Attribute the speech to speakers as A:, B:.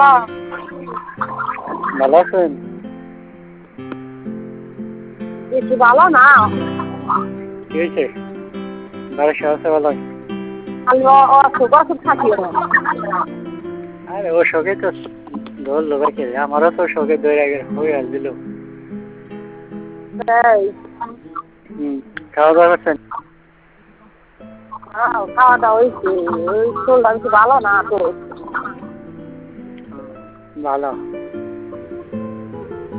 A: Hello,
B: ভালো আছেন?
A: বেশি ভালো না।
B: কি হয়েছে? বাড়ির সবাই আছে ভালো?
A: আমি অসুখ অসুখ থাকিও না।
B: আরে ও শোকে তো ধরলো ভাইকে, আমারও তো শোকে ধরে হয়ে আসছিল।
A: এই,
B: খাওয়া দাওয়া করছেন?
A: খাওয়া দাওয়া হয়েছে। ওই শরীরটা বেশি ভালো না তো।
B: ভালো।